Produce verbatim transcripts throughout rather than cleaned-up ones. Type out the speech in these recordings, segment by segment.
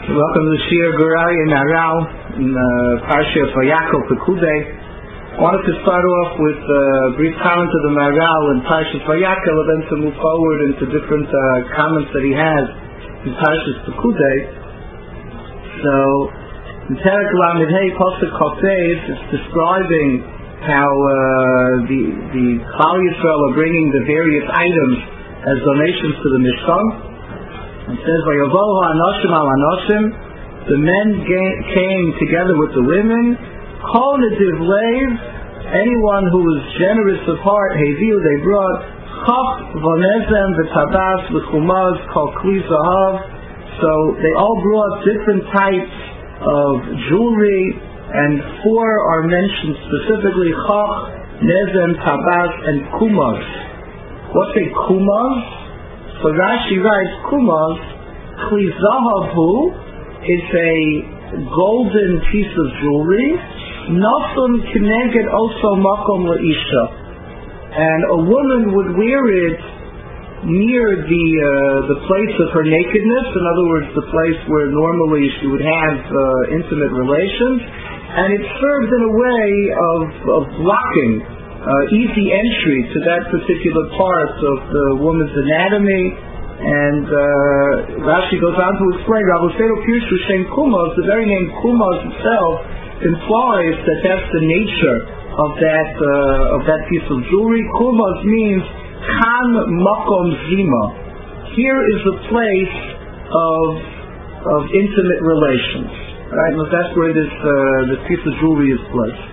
Welcome to the Shir Guraya in Aral in uh, Parsha of Vayakov Pekudei. I wanted to start off with a brief comment of the Maharal in Parsha Vayakov, and then to move forward into different uh, comments that he has in Parsha Pekudei. So, in Perek Lamed Hey Pasuk Chafez, it's describing how uh, the the Klal Yisrael are bringing the various items as donations to the Mishkan. It says, "Vayavohu anoshim al anoshim." The men ga- came together with the women. Kol nediv lev, anyone who was generous of heart, heviu, they brought chaf v'nezem v'tabas v'chumaz kol kli zahav. So they all brought different types of jewelry, and four are mentioned specifically: chaf, nezem, tabas, and kumaz. What's a kumaz? So Rashi writes, kumaz, kli zahavu, is a golden piece of jewelry, nafun kineged also makom la'isha, and a woman would wear it near the uh, the place of her nakedness, in other words, the place where normally she would have uh, intimate relations, and it served in a way of, of blocking Uh, easy entry to that particular part of the woman's anatomy. And uh, Rashi goes on to explain, Rabosero Pirshu Shem Kumaz, the very name Kumaz itself implies that that's the nature of that uh, of that piece of jewelry. Kumaz means Kan Makom Zima. Here is a place of of intimate relations. Right? And that's where this uh, this piece of jewelry is placed.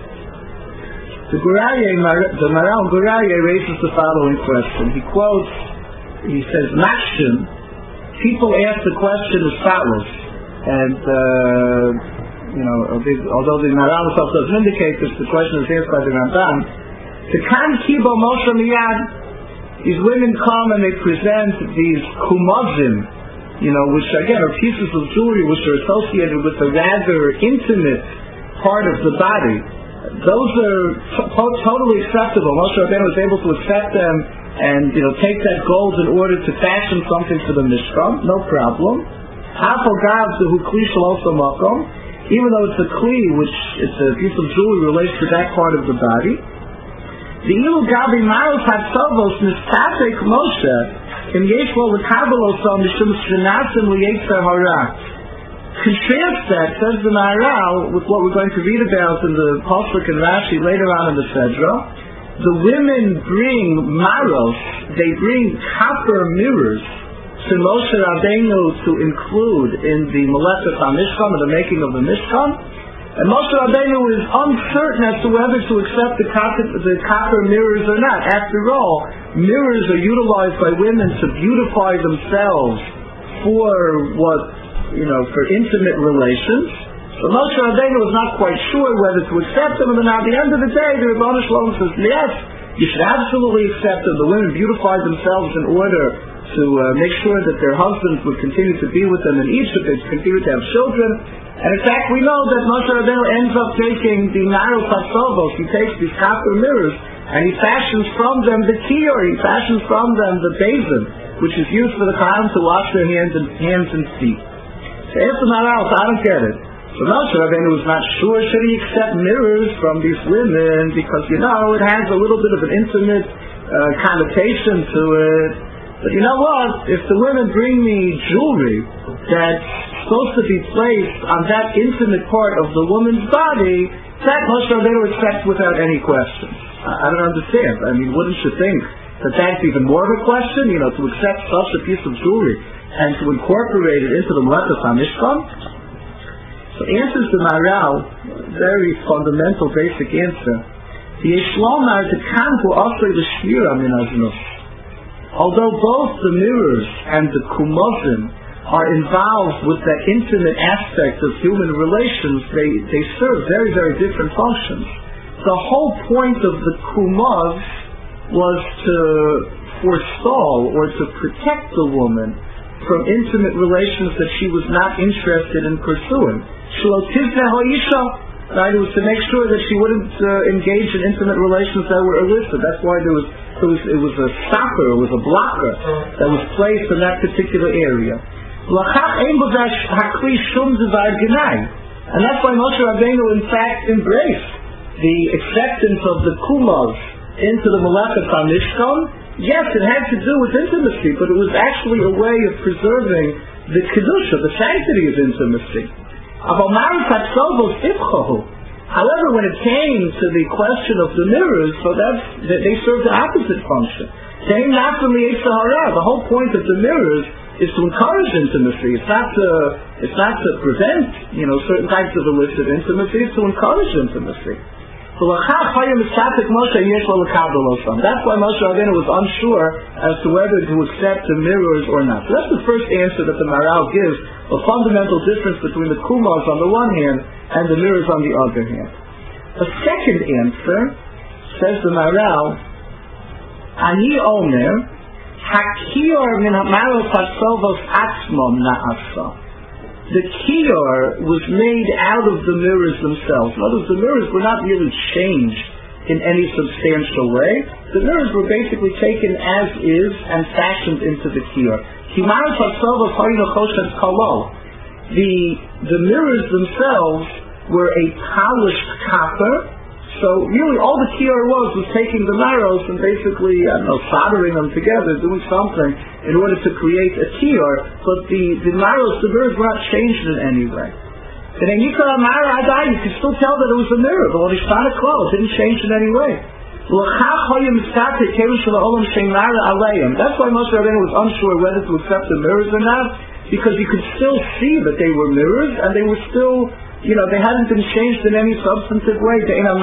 The Guraya, the Maharal Guraya raises the following question. He quotes, he says, Mashim, people ask the question as follows, and, uh, you know, although the Maharal himself doesn't indicate this, the question is asked by the Ramban. The Kan Kibo Moshe Miyad, these women come and they present these kumazim, you know, which again are pieces of jewelry which are associated with a rather intimate part of the body. Those are t- totally acceptable. Moshe Rabbeinu was able to accept them and, you know, take that gold in order to fashion something for the Mishkan. No problem. Even though it's a kli, which it's a piece of jewelry related to that part of the body. The ilu gabi maros hatzavos nistatek Moshe in yeshlo l'kabeloso mishum shinasim l'yetzer hara. Contrast that, says the Maharal, with what we're going to read about in the Pasuk and Rashi later on in the Sedra. The women bring maros, they bring copper mirrors to Moshe Rabbeinu to include in the Melechas HaMishkan, or the making of the Mishkan. And Moshe Rabbeinu is uncertain as to whether to accept the copper, the copper mirrors or not. After all, mirrors are utilized by women to beautify themselves for what you know, for intimate relations. So Moshe Rabbeinu was not quite sure whether to accept them, and at the end of the day, the Rebbeinu Shalom says, yes, you should absolutely accept them. The women beautify themselves in order to uh, make sure that their husbands would continue to be with them in Egypt, they continue to have children. And in fact, we know that Moshe Rabbeinu ends up taking the Naro Pasovos, he takes these copper mirrors, and he fashions from them the kiyur, he fashions from them the basin, which is used for the Kohanim to wash their hands and, hands and feet. Answer my mouth, I don't get it. So Moshe Rabbeinu was not sure, should he accept mirrors from these women, because, you know, it has a little bit of an intimate uh, connotation to it. But you know what? If the women bring me jewelry that's supposed to be placed on that intimate part of the woman's body, that Moshe Rabbeinu accepts without any question. I, I don't understand. I mean, wouldn't you think that that's even more of a question, you know, to accept such a piece of jewelry and to incorporate it into the Melechas HaMishkan? So answers the Maharal, very fundamental, basic answer. The Yeshlomar the Kanhu also the Shira min Aznus. Although both the mirrors and the kumazim are involved with that intimate aspect of human relations, they, they serve very, very different functions. The whole point of the kumaz was to forestall or to protect the woman from intimate relations that she was not interested in pursuing. Right? It was to make sure that she wouldn't uh, engage in intimate relations that were illicit. That's why there was, it was it was a stopper, it was a blocker that was placed in that particular area. And that's why Moshe Rabbeinu in fact embraced the acceptance of the kumas into the Melechas HaMishkan. Yes, it had to do with intimacy, but it was actually a way of preserving the kedusha, the sanctity of intimacy. However, when it came to the question of the mirrors, so that's, they served the opposite function. The whole point of the mirrors is to encourage intimacy. It's not to, it's not to prevent, you know, certain types of illicit intimacy. It's to encourage intimacy. So that's why Moshe Rabbeinu was unsure as to whether to accept the mirrors or not. So that's the first answer that the Maharal gives, a fundamental difference between the kumas on the one hand and the mirrors on the other hand. A second answer, says the Maharal, Ani Omer, Hakiyar min ha'marot ha'sovos atzmom na'asa. The kiyar was made out of the mirrors themselves. In other words, the mirrors were not really changed in any substantial way. The mirrors were basically taken as is and fashioned into the kiyar. The the mirrors themselves were a polished copper. So really all the kiyar was was taking the marrows and basically, I don't know, soldering them together, doing something in order to create a kiyar, but the, the marrows, the mirrors were not changed in any way. And then you could have marrow adai, you could still tell that it was a mirror, but when it's not a clothes, it didn't change in any way. That's why Moshe Rabbeinu was unsure whether to accept the mirrors or not, because you could still see that they were mirrors, and they were still, you know, they hadn't been changed in any substantive way. There was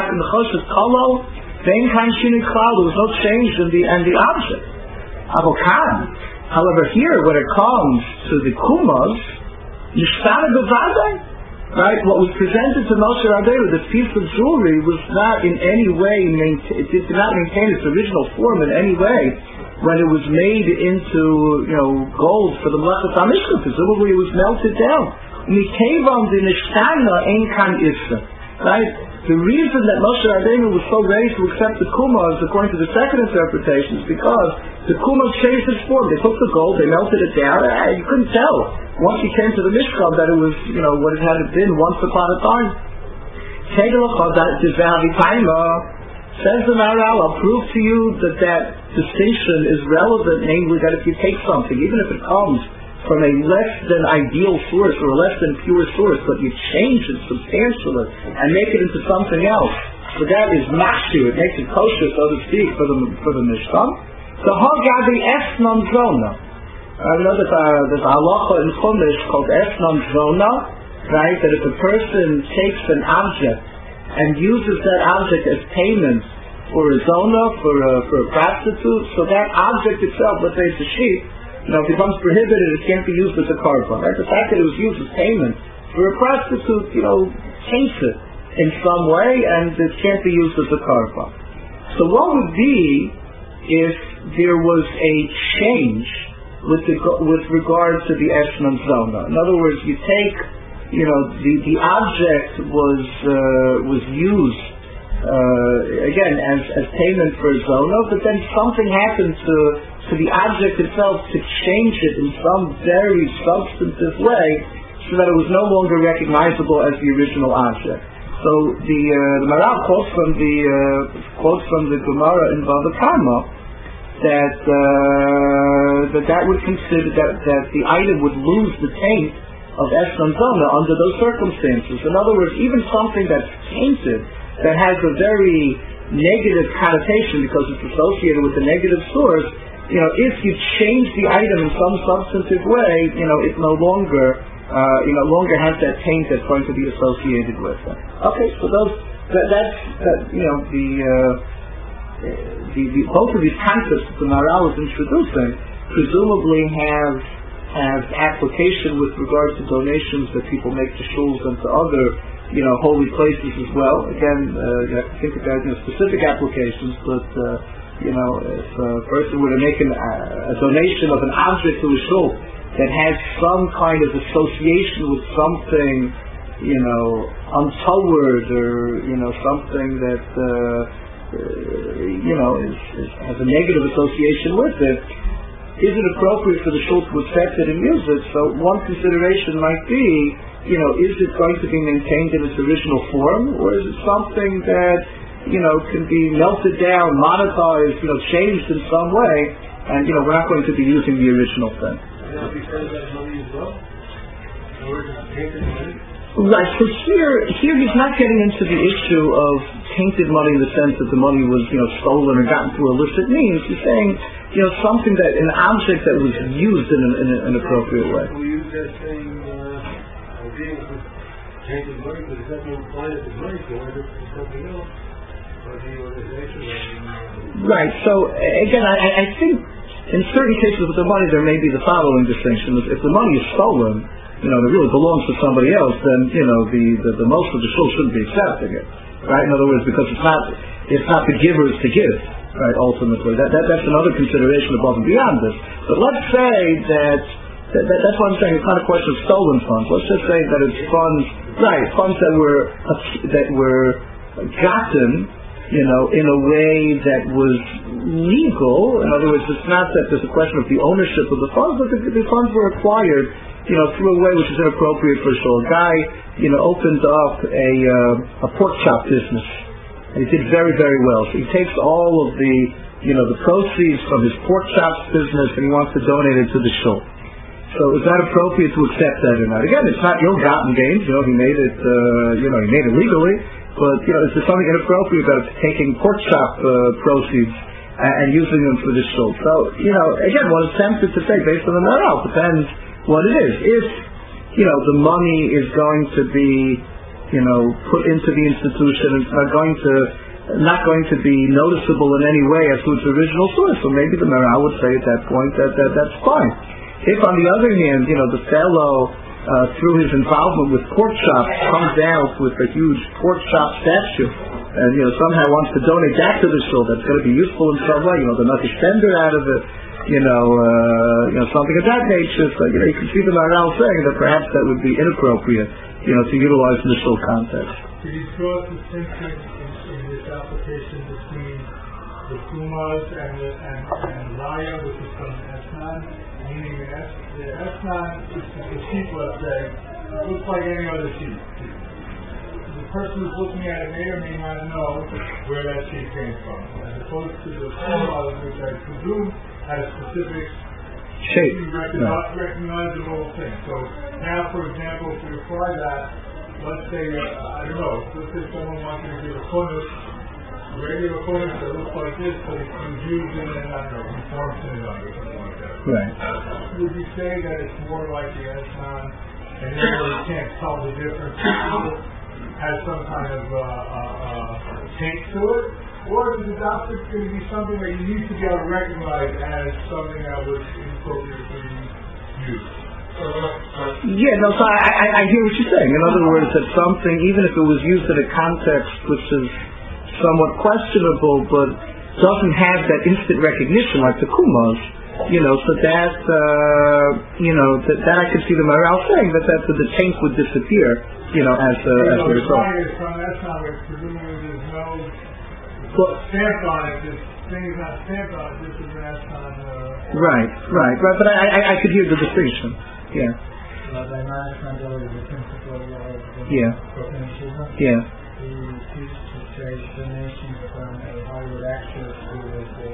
no change in the and the object. However, here when it comes to the kumas, right? What was presented to Moshe Rabbeinu, the piece of jewelry, was not in any way maintain, it did not maintain its original form in any way when it was made into, you know, gold for the Melechas HaMishkan. Presumably it was melted down. Right? The reason that Moshe Rabbeinu was so ready to accept the kumas, according to the second interpretation, is because the kumas changed its form. They took the gold, they melted it down, and you couldn't tell once you came to the Mishkan that it was, you know, what it had been once upon a time. Says the Maharal, I'll prove to you that that distinction is relevant, namely that if you take something, even if it comes from a less than ideal source or a less than pure source, but you change it substantially and make it into something else, so that is mashir, it makes it kosher, so to speak, for the for the Mishkan. So hagabi esnon zona. I know that uh, there's a halacha in Chumash called esnon zona, right? That if a person takes an object and uses that object as payment for a zona, for a, for a prostitute, so that object itself, let's say it's a sheep, you know, it becomes prohibited, it can't be used as a korban, right? The fact that it was used as payment for a prostitute, you know, taints it in some way, and it can't be used as a korban. So what would be if there was a change with the, with regard to the esnon zona? In other words, you take, you know, the, the object was uh, was used uh, again as, as payment for a zona, but then something happened to to the object itself to change it in some very substantive way, so that it was no longer recognizable as the original object. So the uh, the Maharal quotes from the uh, quotes from the Gemara in Bava Kama that uh, that that would consider that that the item would lose the taint of esnon zona under those circumstances. In other words, even something that's tainted, that has a very negative connotation because it's associated with a negative source, you know, if you change the item in some substantive way, you know, it no longer, uh, you no longer has that taint that's going to be associated with it. Okay, so those, that, that's, that, you know, the, uh, the, the, both of these concepts that the Maharal is introducing presumably have, have application with regard to donations that people make to shuls and to other, you know, holy places as well. Again, uh, you have to think about, you know, specific applications, but, uh, you know, if a person were to make an, uh, a donation of an object to a shul that has some kind of association with something, you know, untoward, or, you know, something that, uh, uh, you know, is, is, has a negative association with it, is it appropriate for the shul to accept it and use it? So one consideration might be, you know, is it going to be maintained in its original form, or is it something that, you know, can be melted down, monetized, you know, changed in some way, and, you know, we're not going to be using the original thing. Right, so here, here he's not getting into the issue of tainted money in the sense that the money was, you know, stolen or gotten through illicit means. He's saying, you know, something that, an object that was used in an, in an appropriate way. We use that same uh, idea with tainted money, but it doesn't imply that the money going to something else, or the organization. Right, so again, I, I think in certain cases with the money there may be the following distinction. If the money is stolen, you know, it really belongs to somebody else, then, you know, the, the, the most of the shul shouldn't be accepting it. Right? In other words, because it's not it's not the givers to give, right, ultimately. That, that that's another consideration above and beyond this. But let's say that, that, that that's what I'm saying, it's not a question of stolen funds. Let's just say that it's funds, right, funds that were that were gotten, you know, in a way that was legal. In other words, it's not that there's a question of the ownership of the funds, but the, the funds were acquired, you know, through a way which is inappropriate for a shul. A guy, you know, opened up a uh, a pork chop business, and he did very, very well. So he takes all of the, you know, the proceeds from his pork chops business, and he wants to donate it to the shul. So is that appropriate to accept that or not? Again, it's not ill-gotten gains. You know, he made it, uh, you know, he made it legally, but you know, is there something inappropriate about taking pork chop uh, proceeds and, and using them for the shul? So, you know, again, one is tempted to say based on the moral, depends what it is. If, you know, the money is going to be, you know, put into the institution, it's not going to not going to be noticeable in any way as to its original source, so maybe the Maharal would say at that point that, that that's fine. If, on the other hand, you know, the fellow, uh, through his involvement with pork chops, comes out with a huge pork chop statue, and, you know, somehow wants to donate that to the shul, that's going to be useful in some way, you know, the not spender out of it, you know, uh, you know, something of that nature. So, you know, you can see the Maharal saying that perhaps that would be inappropriate, you know, to utilize in the shul context. Did he draw a distinction in, in this application between the Kumas and the and, and Raya, which is from Esnan, meaning the, es, the Esnan, which is the sheep, let's say, looks like any other sheep. The person who's looking at it may or may not know where that sheep came from, as opposed to the Kumas, which I presume has specific shape, recogni- yeah. recognizable thing. So now, for example, if we apply that, let's say, uh, I don't know, let's say someone wants to give a cornice, a regular cornice that looks like this, but it's used in an, I don't know, reform synagogue or something like that. Right. Would you say that it's more like the Esnan, and therefore you can't tell the difference, has some kind of uh, uh, uh, taint to it? Or is the adopted going to be something that you need to be able to recognize as something that was inappropriately used? Yeah, no, so I, I, I hear what you're saying. In other words, that something, even if it was used in a context which is somewhat questionable, but doesn't have that instant recognition like the Kumas, you know, so that, uh, you know, that, that I could see the Maharal saying that, that the taint would disappear, you know, as, uh, as a result. From that time, presumably there's no well, stamped on it, this thing is not stamped on it, this is an on uh, right, right, right, but I, I, I could hear the distinction, yeah. Uh, the principle of yeah, yeah. He refused to trade donations from a Hollywood actress who was a,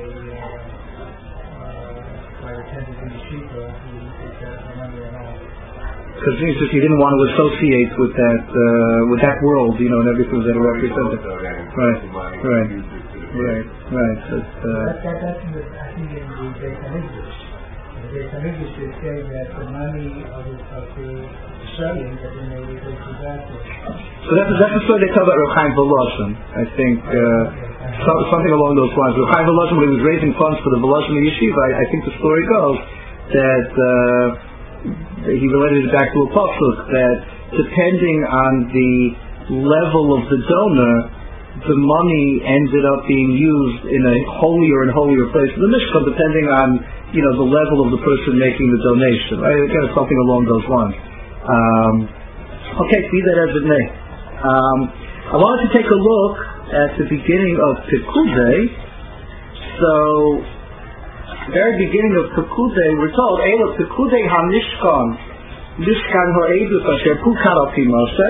uh, by attending the Yeshiva, who didn't get the money at all. Because he just he didn't want to associate with that uh, with that world, you know, and everything that it represented. Right, right, right, right. So, uh, that, that, that's in the, I think in the Beit HaMikdash. In the Beit HaMikdash they say that the money of the, of the studying that they made it goes to that. So that's that's the story they tell about Reb Chaim Volozhin. I think uh, so, something along those lines. Reb Chaim Volozhin, when he was raising funds for the Volozhin Yeshiva, I, I think the story goes that. Uh, he related it back to a pasuk that depending on the level of the donor, the money ended up being used in a holier and holier place in the Mishkan, depending on, you know, the level of the person making the donation. Right? Again, it's something along those lines. Um, okay, be that as it may. Um, I wanted to take a look at the beginning of Pekudei. So very beginning of Pekudei, we're told, Eila Pekudei HaMishkan, Mishkan Ha'edus Asher Pukad Al Pi Moshe.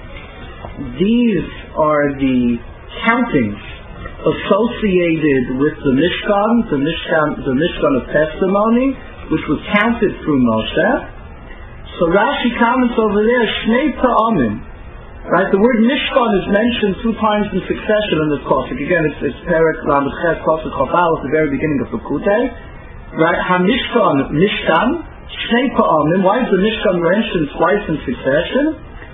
These are the countings associated with the Mishkan, the Mishkan, the Mishkan of testimony, which was counted through Moshe. So Rashi comments over there, Shnei Pa'amim. Right, the word Mishkan is mentioned two times in succession in this pasuk. Again, it's, it's Perek Lamed Ches pasuk Chafal at the very beginning of Pekudei. Right, HaMishkan, Mishkan, Shnei Pa'amim. Why is the Mishkan mentioned twice in succession?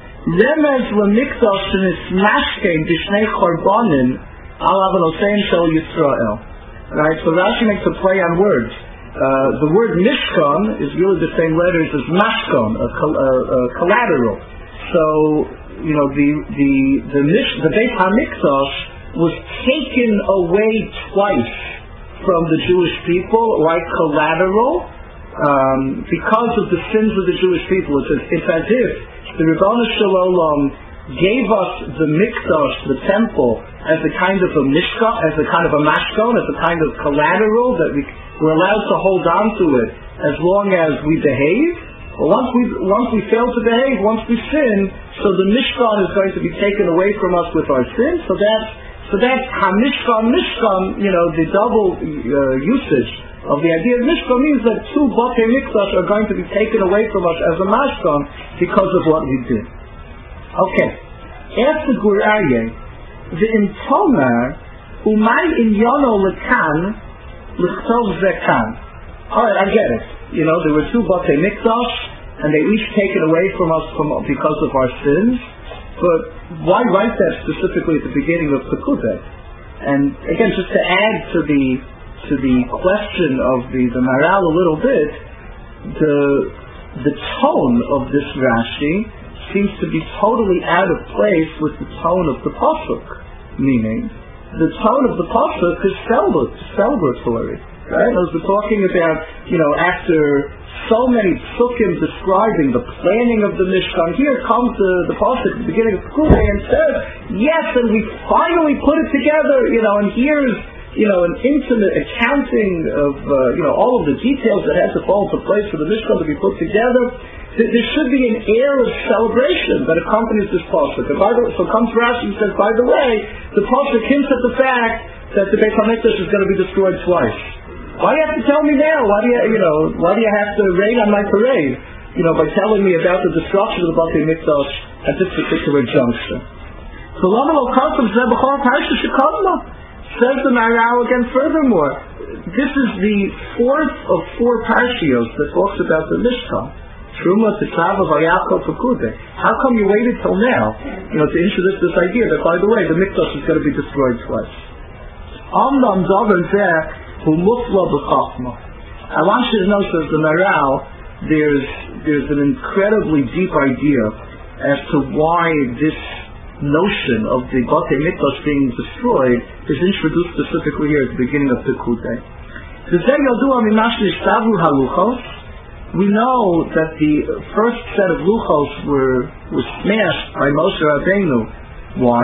Remez LeMikdash Shenismashkein B'Shnei Chorbanim Al Avanosein Shel Yisrael. Right, so Rashi makes a play on words. Uh, the word Mishkan is really the same letters as Mashkan, a, col- a, a collateral. So, you know, the the the, mish, the Beit HaMikdash was taken away twice from the Jewish people, like collateral, um, because of the sins of the Jewish people. It's as, it's as if the Ribono Shel Olam gave us the Mikdash, the temple, as a kind of a mishkan, as a kind of a mashkon, as a kind of collateral that we were allowed to hold on to it as long as we behave. Well, once we once we fail to behave, once we sin, so the Mishkan is going to be taken away from us with our sin. So that's so that's HaMishkan, Mishkan. You know, the double uh, usage of the idea of Mishkan means that two Batei Mikdash are going to be taken away from us as a Mashkan because of what we did. Okay. After Gur Aryeh, the Imtomer Umay Inyono Lekan L'Chtov Zekan. All right, I get it. You know, there were two Batei Mikdash, and they each taken away from us from, because of our sins. But why write that specifically at the beginning of Pekudei? And again, just to add to the to the question of the, the Maral a little bit, the the tone of this Rashi seems to be totally out of place with the tone of the pasuk. Meaning, the tone of the pasuk is celebratory. Right? As we're talking about, you know, after so many psukim describing the planning of the Mishkan, here comes the, the pasuk at the beginning of Pekudei and says, yes, and we finally put it together, you know, and here's, you know, an intimate accounting of, uh, you know, all of the details that had to fall into place for the Mishkan to be put together. There, there should be an air of celebration that accompanies this pasuk. And by the, so comes Rashi and says, by the way, the pasuk hints at the fact that the Beit HaMikdash is going to be destroyed twice. Why do you have to tell me now? Why do you, you know, why do you have to rain on my parade? You know, by telling me about the destruction of the Batei Mikdash at this particular juncture. So Lama Lo Kasam Zebachor Parsha Shekadma says the Maral again. Furthermore, this is the fourth of four parshios that talks about the Mishkan. Truma, Tetzava, Vayachal, Pekudei. How come you waited till now, you know, to introduce this idea that, by the way, the Mikdash is going to be destroyed twice? Amnam Zavar Zeh. I want you to know, says the Maral, there's there's an incredibly deep idea as to why this notion of the Batei Mikdash being destroyed is introduced specifically here at the beginning of Pekudei. We know that the first set of luchos were were smashed by Moshe Rabbeinu. Why?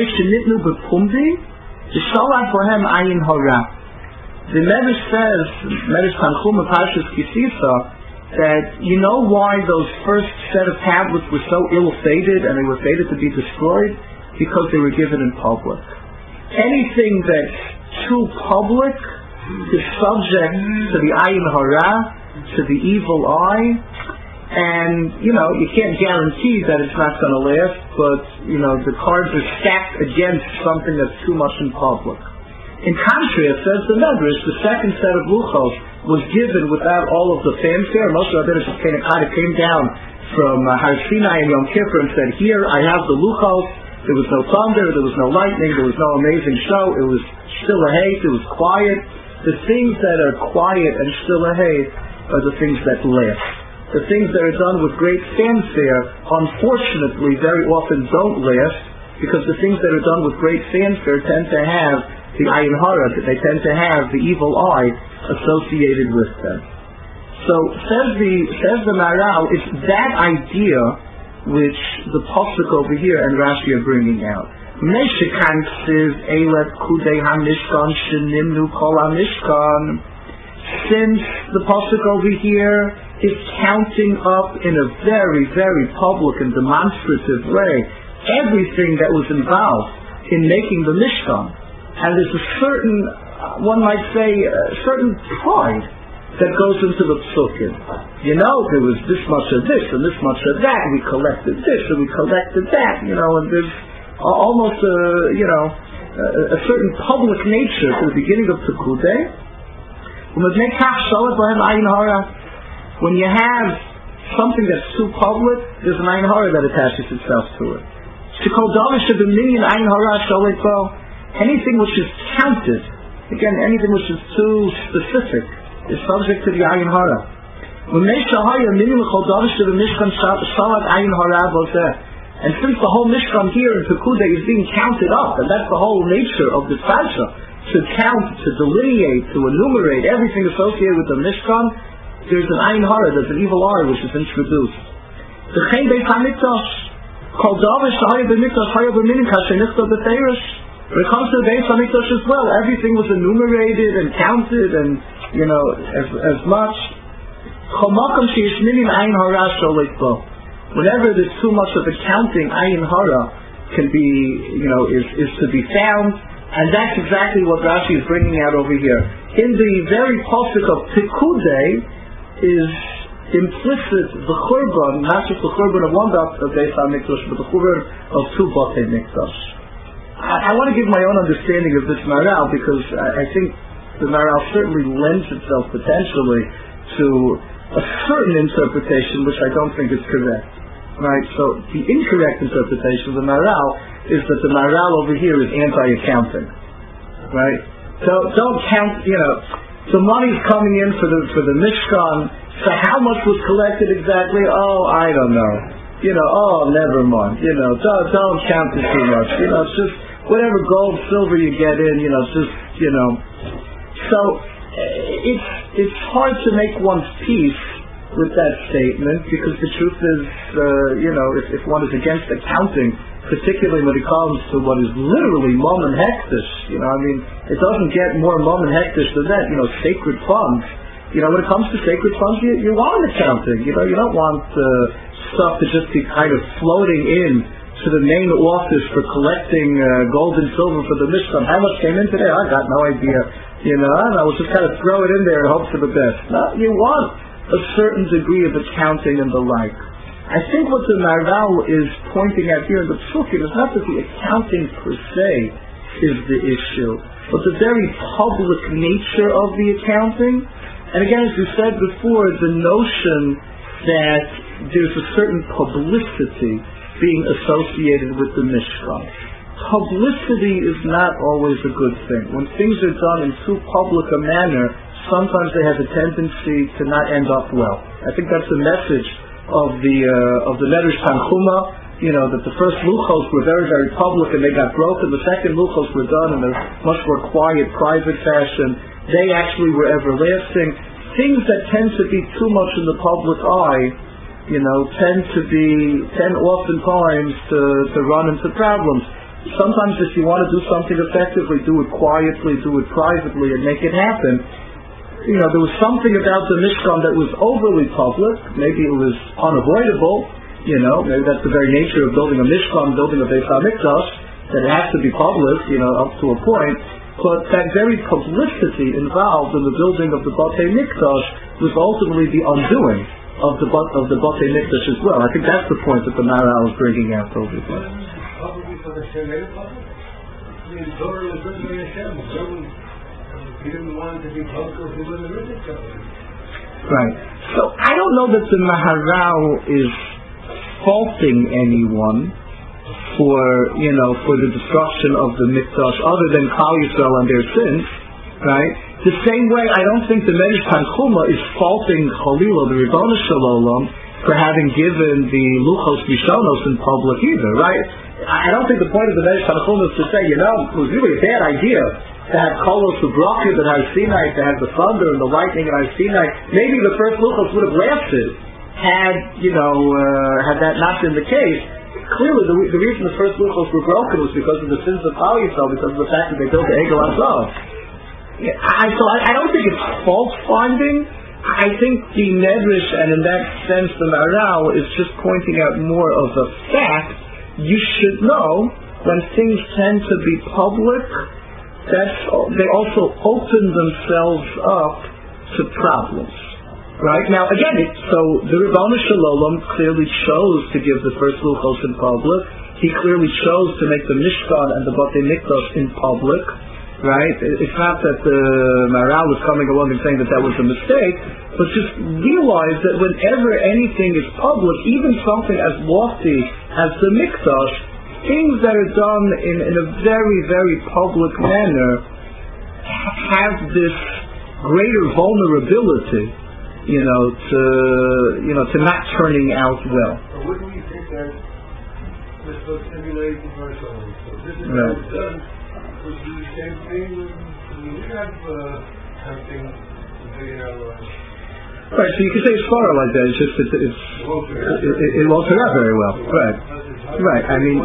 The Medrash says, Medrash Tanchum of Parshas Kisisa, that you know why those first set of tablets were so ill-fated and they were fated to be destroyed? Because they were given in public. Anything that's too public is subject to the ayin hara, to the evil eye, and, you know, you can't guarantee that it's not going to last, but, you know, the cards are stacked against something that's too much in public. In contrast, says the Medrash, the second set of luchos was given without all of the fanfare. Moshe Rabbeinu just kind of came down from uh, Har Sinai and Yom Kippur and said, here, I have the luchos. There was no thunder, there was no lightning, there was no amazing show. It was still a hate, it was quiet. The things that are quiet and still a hate are the things that last. The things that are done with great fanfare, unfortunately, very often don't last, because the things that are done with great fanfare tend to have the ayin hara, that they tend to have the evil eye associated with them. So says the says the Maral, it's that idea which the pasuk over here and Rashi are bringing out. since the pasuk over here is counting up in a very, very public and demonstrative way everything that was involved in making the Mishkan. And there's a certain, one might say, a certain pride that goes into the psukim. You know, there was this much of this and this much of that, and we collected this and we collected that, you know, and there's almost a, you know, a, a certain public nature to the beginning of Pekudei. When you have something that's too public, there's an ayin hara that attaches itself to it. Anything which is counted, again, anything which is too specific, is subject to the ayin hara. And since the whole Mishkan here in Pekudei is being counted up, and that's the whole nature of this parsha, to count, to delineate, to enumerate everything associated with the Mishkan, there's an ayin hara, there's an evil R which is introduced. The Chen Beis HaMikdash, called Davish Shahaya B'Mikdash, Shahaya B'Minikas, Shenichta B'Teirish. When it comes to the Beis HaMikdash as well, everything was enumerated and counted, and you know, as as much. Chomakam Sheish Minim Ayin Hara Sholeit Bo. Whenever there's too much of the counting, ayin hara can be, you know, is, is to be found, and that's exactly what Rashi is bringing out over here. In the very pasuk of Pekudei is implicit the churban, not just the churban of one of Beis HaMikdash, but the churban of two Batei Mikdash. I, I want to give my own understanding of this Maral, because I, I think the Maral certainly lends itself potentially to a certain interpretation which I don't think is correct. Right? So the incorrect interpretation of the Maral is that the Maral over here is anti-accounting. Right? So don't count, you know, the money's coming in for the for the Mishkan, so how much was collected exactly? Oh, I don't know. You know, oh, never mind. You know, don't, don't count it too much. You know, it's just whatever gold, silver you get in, you know, it's just, you know. So it's it's hard to make one's peace with that statement, because the truth is, uh, you know, if, if one is against accounting, particularly when it comes to what is literally mom and hektish, you know, I mean, it doesn't get more mom and hektish than that, you know, sacred funds. You know, when it comes to sacred funds, you, you want accounting, you know, you don't want uh, stuff to just be kind of floating in to the main office for collecting uh, gold and silver for the Mishkan. How much came in today? I got no idea. You know, I don't know, we'll just kind of throw it in there and hope for the best. No, you want a certain degree of accounting and the like. I think what the Maral is pointing at here in the Psukim is not that the accounting per se is the issue, but the very public nature of the accounting. And again, as we said before, the notion that there's a certain publicity being associated with the Mishkan. Publicity is not always a good thing. When things are done in too public a manner, sometimes they have a tendency to not end up well. I think that's the message of the uh, of the Medrash Tanchuma. You know, that the first luchos were very, very public and they got broken. The second luchos were done in a much more quiet, private fashion. They actually were everlasting. Things that tend to be too much in the public eye, you know, tend to be, tend oftentimes to, to run into problems. Sometimes if you want to do something effectively, do it quietly, do it privately, and make it happen. You know, there was something about the Mishkan that was overly public. Maybe it was unavoidable. You know, maybe that's the very nature of building a Mishkan, building a Beis HaMikdash, that it has to be public, you know, up to a point. But that very publicity involved in the building of the Batei Mikdash was ultimately the undoing of the of the Batei Mikdash as well. I think that's the point that the Maral is bringing out over here. Probably for the Shemei public. I mean, Torah was written by Hashem. He didn't want it to be public, he wouldn't have written it. Right. So I don't know that the Maharal is faulting anyone for, you know, for the destruction of the Mikdash, other than Klal Yisrael and their sins, right? The same way, I don't think the Medrash Tanchuma is faulting Chalila, the Ribbono Shel Olam, for having given the Luchos Rishonos in public either, right? I don't think the point of the Medrash Tanchuma is to say, you know, it was really a bad idea to have Kolos Ubrachim at Har Sinai, to have the thunder and the lightning at Har Sinai. Maybe the first Luchos would have lasted had, you know, uh, had that not been the case. Clearly, the, the reason the first Luchos were broken was because of the sins of Klal Yisrael, because of the fact that they built the Egel Azov. Yeah, I, so I, I don't think it's fault finding. I think the Medrash, and in that sense the Maharal, is just pointing out more of a fact. You should know when things tend to be public, that's they also open themselves up to problems. Right? Now, again, it, so the Ribono Shel Olam clearly chose to give the first luchos in public. He clearly chose to make the Mishkan and the Batei Mikdash in public. Right? It's not that the Maharal was coming along and saying that that was a mistake, but just realize that whenever anything is public, even something as lofty as the Mikdash, things that are done in, in a very, very public manner have this greater vulnerability, you know, to you know, to not turning out well. So what do we think that this was emulated commercially? So this is right. how it's done. Would do the same thing when we have uh, something to do in our lives. Right, so you can say it's far like that. It's just that it's, it, it, it won't turn out very well. Right, right. I mean,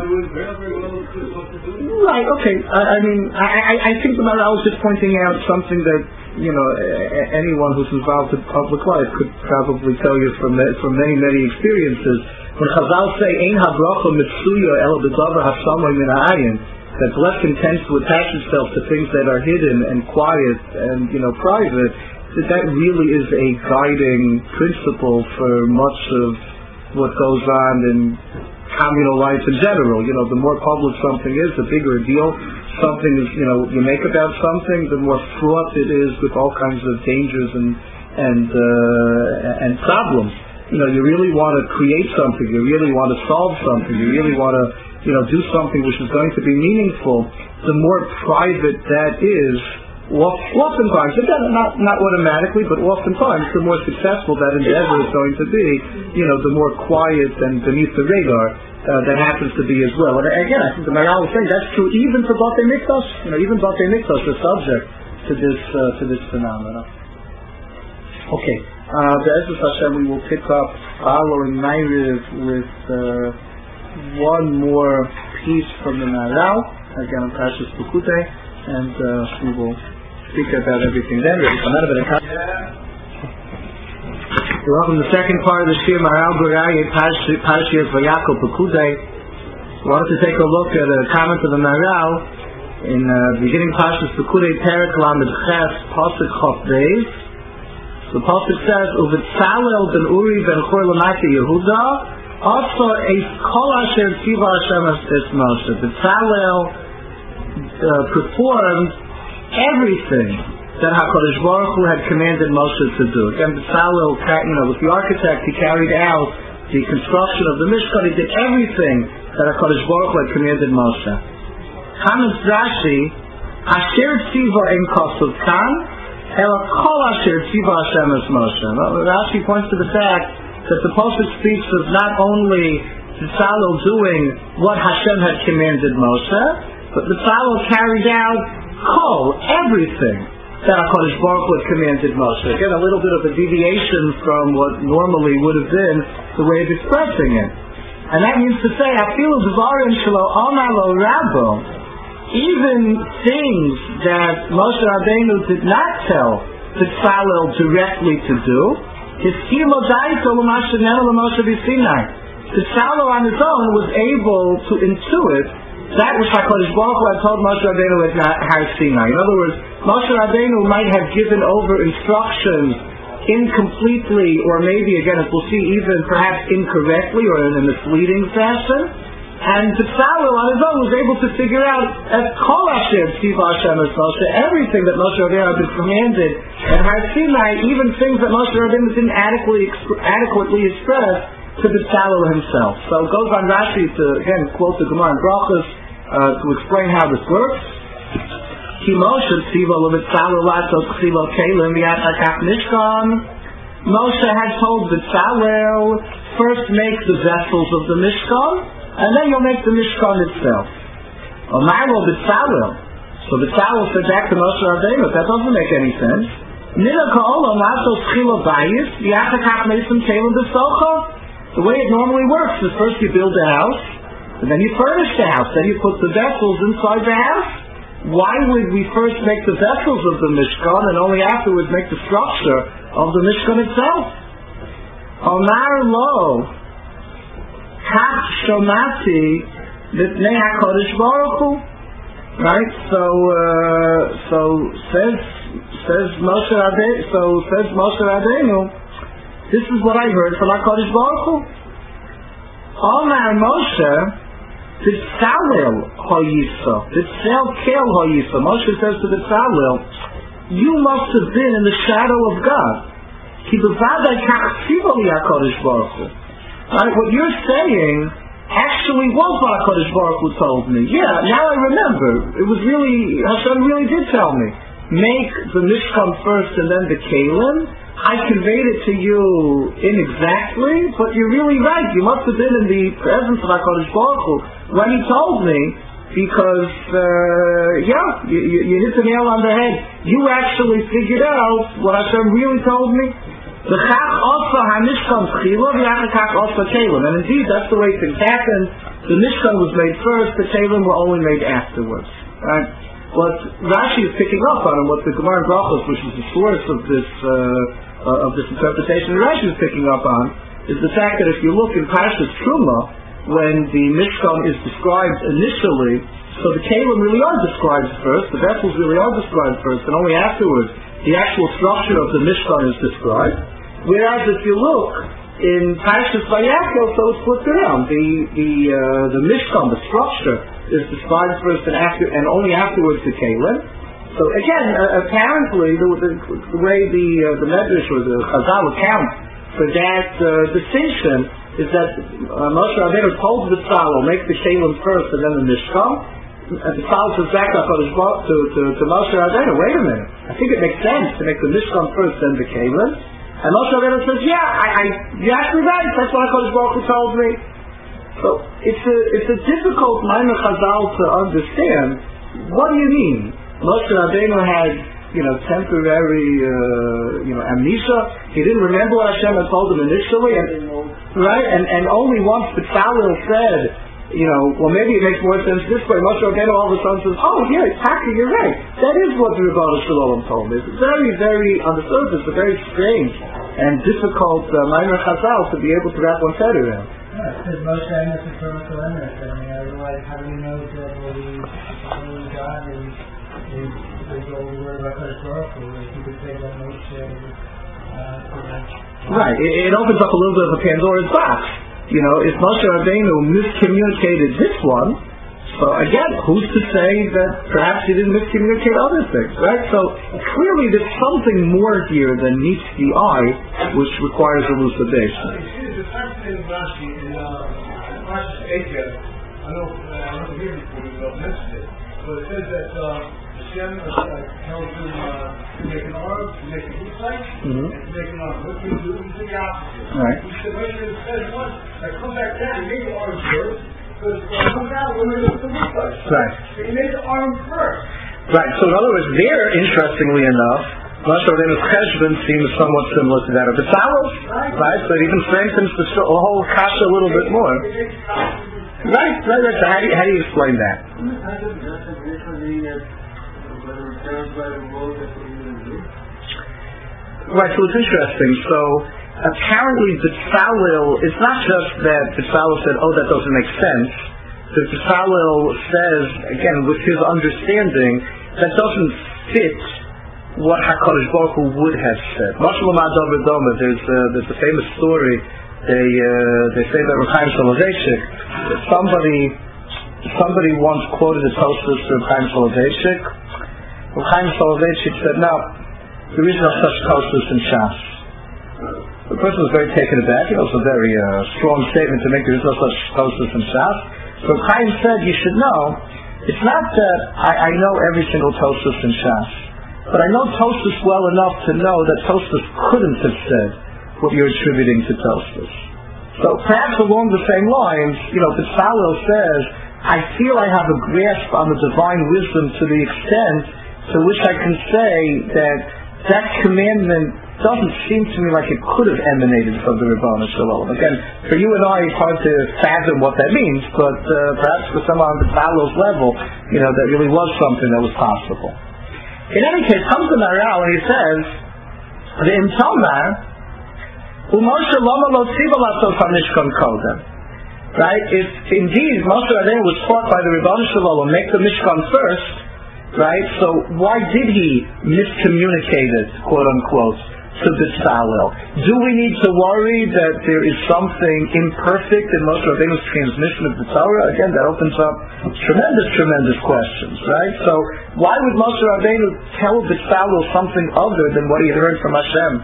right. Okay. I, I mean, I, I, I think the Maharal was just pointing out something that you know a, anyone who's involved in public life could probably tell you from from many many experiences. When Chazal say "Ein habracha mitzuya ela b'davar hasamay min ha'ayin," that blessing tends to attach itself to things that are hidden and quiet and you know private. That that really is a guiding principle for much of what goes on in communal life in general. You know, the more public something is, the bigger a deal something is. You know, you make about something, the more fraught it is with all kinds of dangers and and uh, and problems. You know, you really want to create something. You really want to solve something. You really want to you know do something which is going to be meaningful. The more private that is, oftentimes, again, not not automatically, but oftentimes, the more successful that endeavor is going to be, you know, the more quiet and beneath the radar uh, that happens to be as well. And again, I think the Maharal was saying that's true even for Batei Mikdash. You know, even Batei Mikdash is subject to this uh, to this phenomenon. Okay, uh, Be'ezus Hashem, we will pick up following Ma'ariv with uh, one more piece from the Maharal, again on Parshas Pekudei, and uh, we will speak about everything then. We're welcome to the second part of the Shir Maharal Guraya Parshas Vayakol Pekudei. We wanted to take a look at a comment of the Maharal in uh, beginning Parshas Pekudei Perek Lamed Ches Pasuk Chof Beis. The Pasuk says, "Uvitzalel ben Uri ben Chor Lamati Yehuda also a Kol Asher Tziva Hashem Es Moshe." Vitzalel uh, performed everything that HaKadosh Baruch Hu had commanded Moshe to do. Again, Vitzalel, you know, was the architect. He carried out the construction of the Mishkan. He did everything that HaKadosh Baruch Hu had commanded Moshe. Comments Rashi, Asher Tziva in Kosov Kan, Ela Kol Asher Tziva Hashem Es Moshe. Rashi points to the fact that the Pasuk speaks of not only Vitzalel doing what Hashem had commanded Moshe, but Vitzalel carried out Kol, everything that HaKadosh Baruch Hu had commanded Moshe. Again, a little bit of a deviation from what normally would have been the way of expressing it. And that means to say, Afilu Dvarim Shelo Amar Lo Rabbo, even things that Moshe Rabbeinu did not tell Vitzalel directly to do, Vitzalel on his own was able to intuit that which HaKadosh Baruch Hu had told Moshe Rabbeinu at Har Sinai. In other words, Moshe Rabbeinu might have given over instructions incompletely, or maybe, again, as we'll see, even perhaps incorrectly or in a misleading fashion. And Vitzalel on his own was able to figure out as Kol Asher Tziva Hashem Es Moshe, everything that Moshe Rabbeinu had been commanded at Har Sinai, even things that Moshe Rabbeinu didn't adequately, adequately express to Vitzalel himself. So it goes on Rashi to, again, quote the Gemara in Brachos uh, to explain how this works. Ki Moshe Tziva LeVitzalel Lasos Chilo Kelim Yachakach Mishkan. Moshe had told Vitzalel, first make the vessels of the Mishkan, and then you'll make the Mishkan itself. Omaro Vitzalel. So Vitzalel said back to Moshe Rabbeinu, that doesn't make any sense. Nina Ka'olam Lasos Chilo Bayis Yachakach Mesim Kelim B'Socha. The way it normally works is first you build a house, and then you furnish the house, then you put the vessels inside the house, why would we first make the vessels of the Mishkan and only afterwards make the structure of the Mishkan itself? Omar lo, kach shomati b'pnei HaKadosh Baruch Hu. Right? So, uh, so says says Moshe Rabbeinu. So says Moshe Rabbeinu. This is what I heard from HaKadosh Baruch Hu. Omar Moshe. B'tzalel ha'yisa, b'tzel kel ha'yisa. Moshe says to B'tzalel, you must have been in the shadow of God. Ki b'vadai kach tziva li HaKadosh Baruch Hu. Right? What you're saying actually was what HaKadosh Baruch Hu told me. Yeah, now I remember. It was really, Hashem really did tell me. Make the Mishkan first and then the Kalim. I conveyed it to you inexactly, but you're really right. You must have been in the presence of HaKadosh Baruch Hu when he told me, because, uh, yeah, you, you, you hit the nail on the head. You actually figured out what Hashem really told me. The Chach Osa HaMishkan Tchila, the Chach Osa Kalim. And indeed, that's the way things happened. The Mishkan was made first, the Kalim were only made afterwards. Right? What Rashi is picking up on, and what the Gemara in Brachos, which is the source of this uh, uh, of this interpretation, Rashi is picking up on, is the fact that if you look in Parshas Truma, when the Mishkan is described initially, so the Kalim really are described first, the vessels really are described first, and only afterwards the actual structure of the Mishkan is described. Whereas if you look in Parshas Vayakel, so it's flipped around. The the uh, the Mishkan, the structure, is described first and after, and only afterwards the Kalim. So again, uh, apparently the, the, the way the uh, the Medrash or the Chazal account for that uh, distinction is that uh, Moshe Rabbeinu told the Tzalel, make the Kalim first and then the Mishkan. And the Tzalel says back to, to, to, to Moshe Rabbeinu, wait a minute, I think it makes sense to make the Mishkan first then the Kalim. And Moshe Rabbeinu says, yeah, I, I, you're actually right, that's what HaKadosh Baruch Hu told me. So it's a it's a difficult minor Chazal to understand. What do you mean? Moshe Rabbeinu had, you know, temporary, uh, you know, amnesia. He didn't remember what Hashem had told him initially, and, right? And and only once B'tzalel said, you know, well, maybe it makes more sense this way. Moshe Rabbeinu all of a sudden says, oh, yeah, exactly, you're right. That is what the Rebbeinu Shalom told me. It's very, very, on the surface, a very strange and difficult uh, minor Chazal to be able to wrap one's head around. Yeah, because Moshe Emes is from the limit. I mean, otherwise, how do we know that holy, holy God is, is, is all the word about Hakadosh Baruch Hu? Like you could say that Moshe uh, right, it, it opens up a little bit of a Pandora's box. You know, if Moshe Rabbeinu miscommunicated this one, so again, who's to say that perhaps he didn't miscommunicate other things, right? So clearly there's something more here than meets the eye, which requires elucidation. The fact in Rashi, in Parshas Eitel, I know I don't hear it before, but mentioned it, but it says that Hashem tells him to make an arm, to make a good sight, and to make an arm. What do you do? You do the opposite. Right. He said, when you said once, I come back down, you make the arm first, because when I come down, we're going to do the good sight. Right. So you make the arm first. Right, so in other words, there, interestingly enough, Moshe Rabbeinu's cheshbon seems somewhat similar to that of the Tzalel, right? So it even strengthens the whole kasha a little bit more. Right, right, right. So how do you, how do you explain that? Right, so it's interesting. So apparently the Tzalel, it's not just that the Tzalel said, oh, that doesn't make sense. The Tzalel says, again, with his understanding, that doesn't fit what HaKadosh Baruch Hu would have said. Mashal Ma'adav Doma, there's uh, there's a famous story. They uh, they say that Reb Chaim Soloveitchik, that somebody somebody once quoted a Tosfos to Reb Chaim Soloveitchik. Reb Chaim Soloveitchik said, "No, there is no such Tosfos in Shas." The person was very taken aback. It was a very uh, strong statement to make. There is no such Tosfos in Shas. So Reb Chaim said, "You should know. It's not that I, I know every single Tosfos in Shas. But I know Tosfos well enough to know that Tosfos couldn't have said what you're attributing to Tosfos. So perhaps along the same lines, you know, B'tzalel says, I feel I have a grasp on the divine wisdom to the extent to which I can say that that commandment doesn't seem to me like it could have emanated from the Ribono Shel Olam. Again, for you and I, it's hard to fathom what that means, but uh, perhaps for someone on the Bezalel's level, you know, that really was something that was possible. In any case, comes the Maharal and he says, the Imtomar, Umoshe Loma Lo Tziva Lasos HaMishkan Kodem. Right? If indeed Moshe Rabbeinu was taught by the Ribono Shel Olam, make the Mishkan first, right? So why did he miscommunicate it, quote unquote, to Bezalel? Do we need to worry that there is something imperfect in Moshe Rabbeinu's transmission of the Torah? Again, that opens up tremendous, tremendous questions, right? So why would Moshe Rabbeinu tell Bezalel something other than what he had heard from Hashem?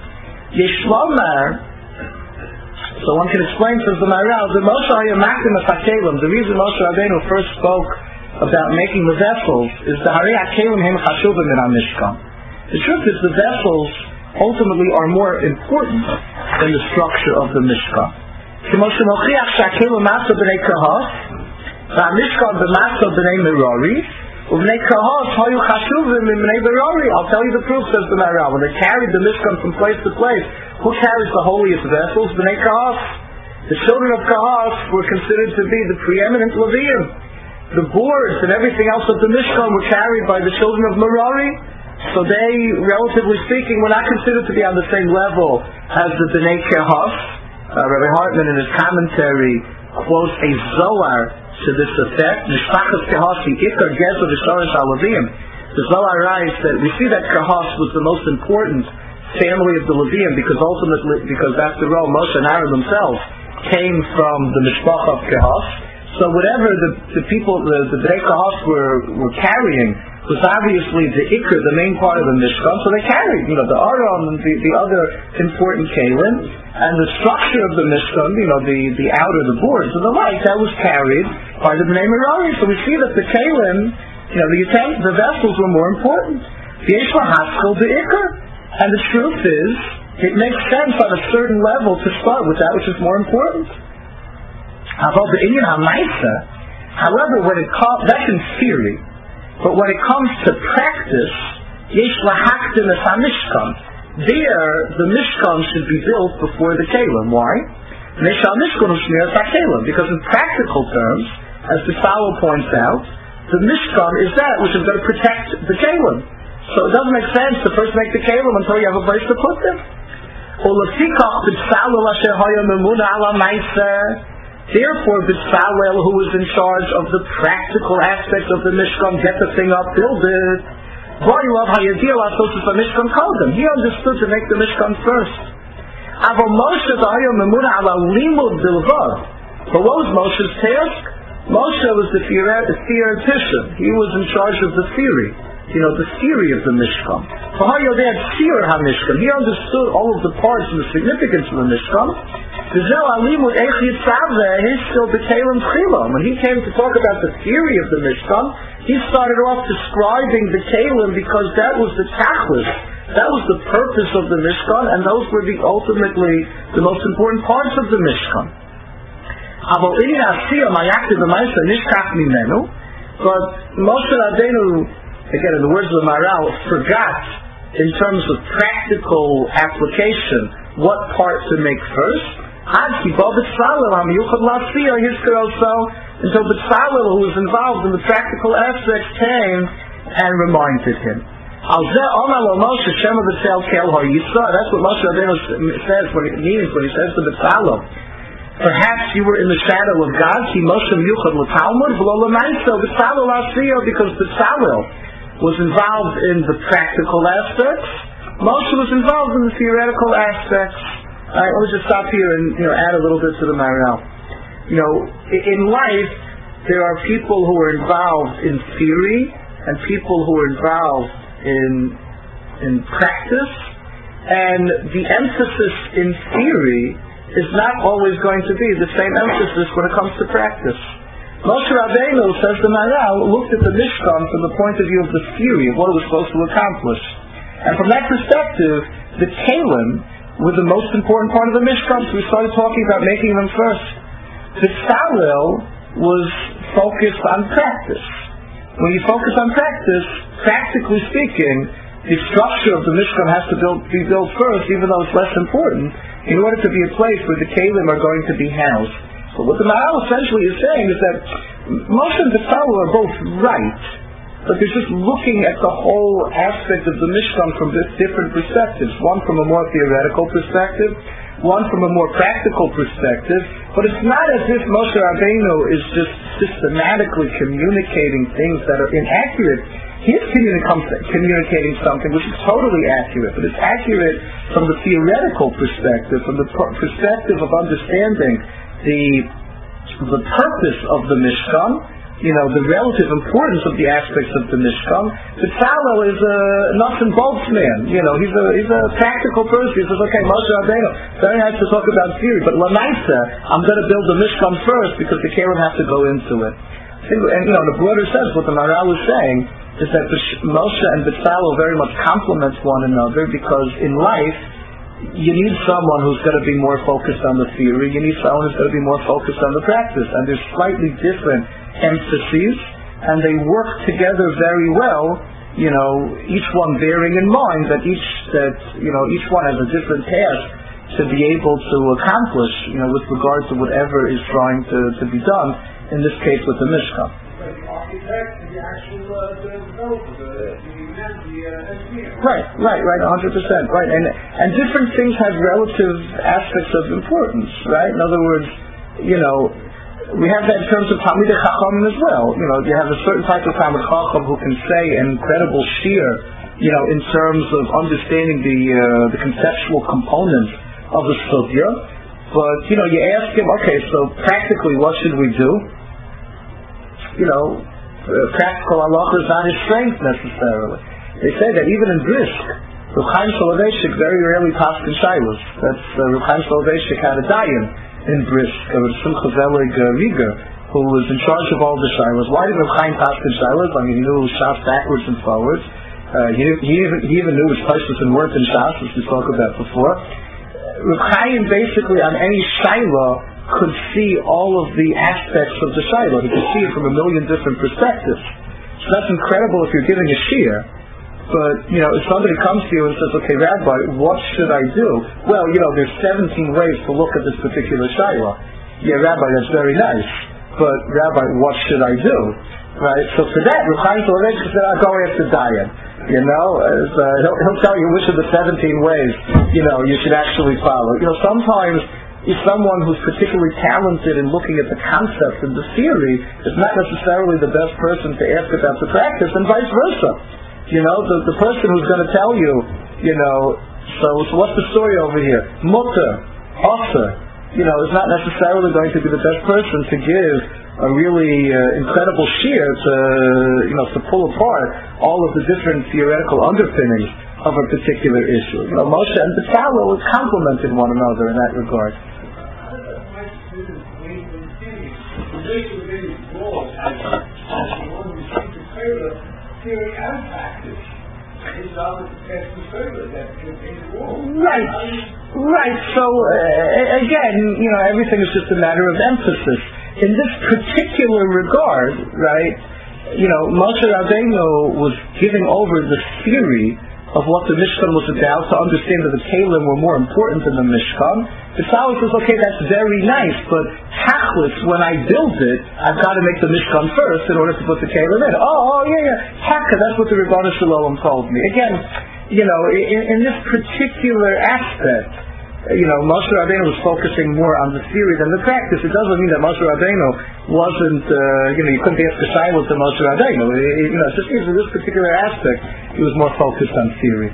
Yeshlamar, so one can explain, says the Maharal, the Moshe Hayamakim HaKelim, the reason Moshe Rabbeinu first spoke about making the vessels is the Hari HaKelim Hem Chashuvim in HaMishkan. The truth is the vessels ultimately are more important than the structure of the Mishkan. K'moshe Mochiach HaKelim Masa B'nei Kahos VaMishkan B'Masa B'nei Merari U'B'nei Kahos Hayu Chashuvim B'nei Merari. I'll tell you the proof, says the Maharal. When they carried the Mishkan from place to place, who carries the holiest vessels? B'nei Kahos. The children of Kahos were considered to be the preeminent Leviim. The boards and everything else of the Mishkan were carried by the children of Merari, so they, relatively speaking, were not considered to be on the same level as the B'nei Kahos. Uh, Rabbi Hartman in his commentary quotes a Zohar to this effect. Mishpachas Kahos Ikar Gezer V'Shoresh HaLeviim. The Zohar writes that we see that Kahos was the most important family of the Leviim because ultimately, because after all, Moshe and Aaron themselves came from the Mishpach of Kahos. So whatever the, the people, the, the Bnei Kahos were, were carrying was obviously the Iker, the main part of the Mishkan. So they carried, you know, the Aron and the, the other important Kalim, and the structure of the Mishkan, you know, the, the outer, the boards and the like, that was carried by the Bnei Merari. So we see that the Kalim, you know, the utensils, the vessels were more important. Yesh Haskell the Iker. And the truth is, it makes sense on a certain level to start with that which is more important. However, when it comes, that's in theory, but when it comes to practice, yesh lahakdim es hamishkan. There, the mishkan should be built before the kelim. Why? Because in practical terms, as the Bezalel points out, the mishkan is that which is going to protect the kelim. So it doesn't make sense to first make the kelim until you have a place to put them. Therefore, Bezalel, who was in charge of the practical aspects of the Mishkan, get the thing up, build it. He understood to make the Mishkan first. But what was Moshe's task? Moshe was the theoretician. He was in charge of the theory. You know, the theory of the Mishkan. He understood all of the parts and the significance of the Mishkan. When he came to talk about the theory of the Mishkan, he started off describing the Kalim because that was the tachlis, that was the purpose of the Mishkan, and those were the ultimately the most important parts of the Mishkan. But Moshe Rabbeinu, again in the words of the Maharal, forgot in terms of practical application what part to make first. Until Bezalel, who was involved in the practical aspects, came and reminded him. That's what Moshe Rabbeinu says when it means when he says to Bezalel, perhaps you were in the shadow of God, because Bezalel was involved in the practical aspects, Moshe was involved in the theoretical aspects. All right, let me just stop here and you know add a little bit to the Maharal. You know, in life there are people who are involved in theory and people who are involved in in practice, and the emphasis in theory is not always going to be the same emphasis when it comes to practice. Moshe Rabbeinu, says the Maharal, looked at the Mishkan from the point of view of the theory of what it was supposed to accomplish, and from that perspective, the Kalim were the most important part of the Mishkan, so we started talking about making them first. Bezalel was focused on practice. When you focus on practice, practically speaking, the structure of the Mishkan has to build, be built first, even though it's less important, in order to be a place where the Kalim are going to be housed. So what the Maharal essentially is saying is that Moshe and Bezalel are both right, but they're just looking at the whole aspect of the Mishkan from different perspectives. One from a more theoretical perspective, one from a more practical perspective, but it's not as if Moshe Rabbeinu is just systematically communicating things that are inaccurate. He is communicating something which is totally accurate, but it's accurate from the theoretical perspective, from the perspective of understanding the the purpose of the Mishkan, you know, the relative importance of the aspects of the Mishkan. Bezalel is a nuts and bolts man. You know, he's a he's a practical person. He says, okay, Moshe Rabbeinu, very nice to talk about theory, but Lamaisa, I'm going to build the Mishkan first because the Kalim have to go into it. And you know, the broader sense, what the Maharal is saying is that Moshe and Bezalel very much complement one another, because in life you need someone who's going to be more focused on the theory, you need someone who's going to be more focused on the practice, and there's slightly different emphases, and they work together very well, you know, each one bearing in mind that each that you know each one has a different task to be able to accomplish, you know, with regard to whatever is trying to, to be done, in this case with the Mishkan. The architect and the actual uh, the developer, the, the, the uh, engineer. Right, right, right, one hundred percent, right. And and different things have relative aspects of importance, right? In other words, you know, we have that in terms of Talmidei Chachamim as well. You know, you have a certain type of Talmid Chacham who can say an incredible shir, you know, in terms of understanding the uh, the conceptual components of the sugya. But, you know, you ask him, okay, so practically what should we do? You know, uh, practical halacha is not his strength necessarily. They say that even in Brisk, Reb Chaim Soloveitchik very rarely passed in shilos. That's uh, Reb Chaim Soloveitchik had a dayan in Brisk, uh, Reb Simcha Zelig uh, Rieger, who was in charge of all the shilos. Why did Reb Chaim pass in shilos? I mean, he knew Shas backwards and forwards. Uh, he, he, even, he even knew his places and weren't in Shas, as we spoke about before. Reb Chaim basically on any shilah could see all of the aspects of the shilah. He could see it from a million different perspectives. So that's incredible if you're giving a shir. But, you know, if somebody comes to you and says, okay, Rabbi, what should I do? Well, you know, there's seventeen ways to look at this particular shilah. Yeah, Rabbi, that's very nice. But, Rabbi, what should I do? Right? So for that, Reb Chaim Soloveitchik said, I'll go after Dayan. You know, as, uh, he'll, he'll tell you which of the seventeen ways, you know, you should actually follow. You know, sometimes if someone who's particularly talented in looking at the concept and the theory is not necessarily the best person to ask about the practice, and vice versa. You know, the, the person who's going to tell you, you know, so, so what's the story over here? Mutter, Osser, you know, is not necessarily going to be the best person to give a really uh, incredible shear to, you know, to pull apart all of the different theoretical underpinnings of a particular issue. You know, Moshe and Bezalel complemented one another in that regard. Right, right. So uh, again, you know, everything is just a matter of emphasis. In this particular regard, right, you know, Moshe Rabbeinu was giving over the theory of what the Mishkan was about to understand that the Kalim were more important than the Mishkan. Bezalel says, okay, that's very nice, but tachlis, when I build it, I've got to make the Mishkan first in order to put the Kalim in. Oh, oh yeah, yeah, Taka, that's what the Ribono Shel Olam told me. Again, you know, in, in this particular aspect, you know, Moshe Rabbeinu was focusing more on the theory than the practice. It doesn't mean that Moshe Rabbeinu wasn't, uh, you know, you couldn't ask a shiloh to Moshe Rabbeinu. It, you know, it's just in this particular aspect, he was more focused on theory.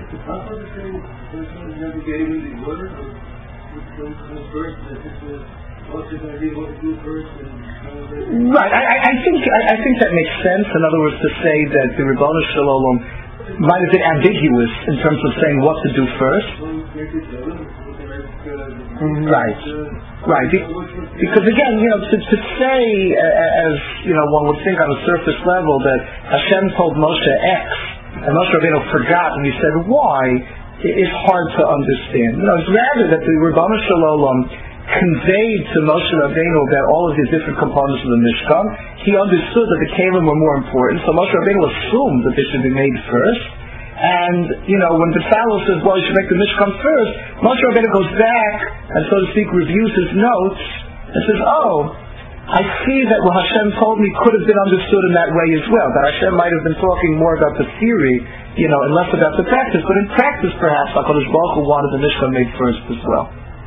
Right, I, I think I, I think that makes sense. In other words, to say that the Ribono Shel Olam might have been ambiguous in terms of saying what to do first. Right, right. Be- because again, you know, to, to say, uh, as you know, one would think on a surface level that Hashem told Moshe X, and Moshe Rabbeinu forgot, and he said Y, is hard to understand. You know, it's rather that the Ribono Shel Olam conveyed to Moshe Rabbeinu about all of these different components of the Mishkan. He understood that the Kalim were more important, so Moshe Rabbeinu assumed that they should be made first. And, you know, when Bezalel says, well, you should make the Mishkan first, Moshe Rabbeinu goes back and, so to speak, reviews his notes and says, oh, I see that what Hashem told me could have been understood in that way as well, that Hashem might have been talking more about the theory, you know, and less about the practice. But in practice, perhaps, HaKadosh Baruch Hu wanted the Mishkan made first as well.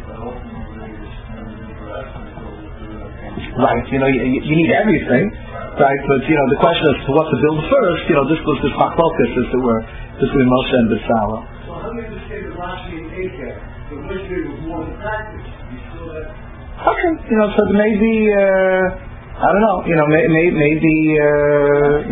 Right, you know, you, you need everything, right? But, you know, the question is, what's to build first? You know, this was this machlokas, as it were, between Moshe and Bezalel. So how do you understand that Rashi and Eicha, the Moshe was more in practice? You feel that? Okay, you know, so maybe, uh, I don't know, you know, may, may, maybe, uh,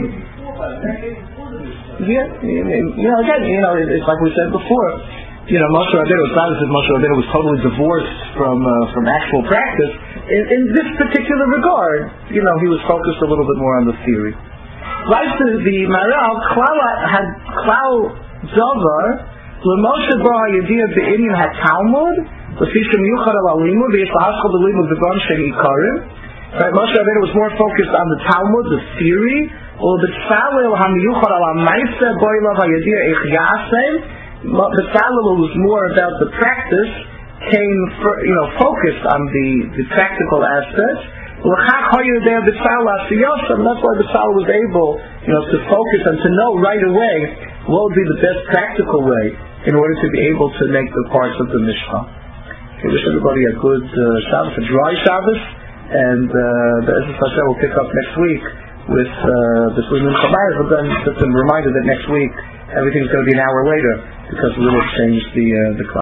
yeah, you know, again, you know, it's like we said before, you know, Moshe Rabbeinu, it's not as if Moshe Rabbeinu was totally divorced from, uh, from actual practice. In, in this particular regard, you know, he was focused a little bit more on the theory. Right to the Maral, Klala had Klau Dover, Moshe Bar Yediyah Be'inyan had Talmud, L'fishim Yuchad Al Alimud, V'yishlahashchol B'limud V'gon Shehi Ikarim. Right, Moshe Rabbeinu was more focused on the Talmud, the theory, or the Tzalel HaMiyuchad Al Amaisa Boilav HaYediyah Eich Yasem. The Tzalel was more about the practice, came, for, you know, focused on the, the practical aspects. And that's why Bezalel was able, you know, to focus and to know right away what would be the best practical way in order to be able to make the parts of the Mishkan. I wish everybody a good uh, Shabbos, a dry Shabbos, and uh, the Ezra Hashem will pick up next week with uh, the Sulim Chamayr, but then just a reminder that next week everything's going to be an hour later because we will change the uh, the class.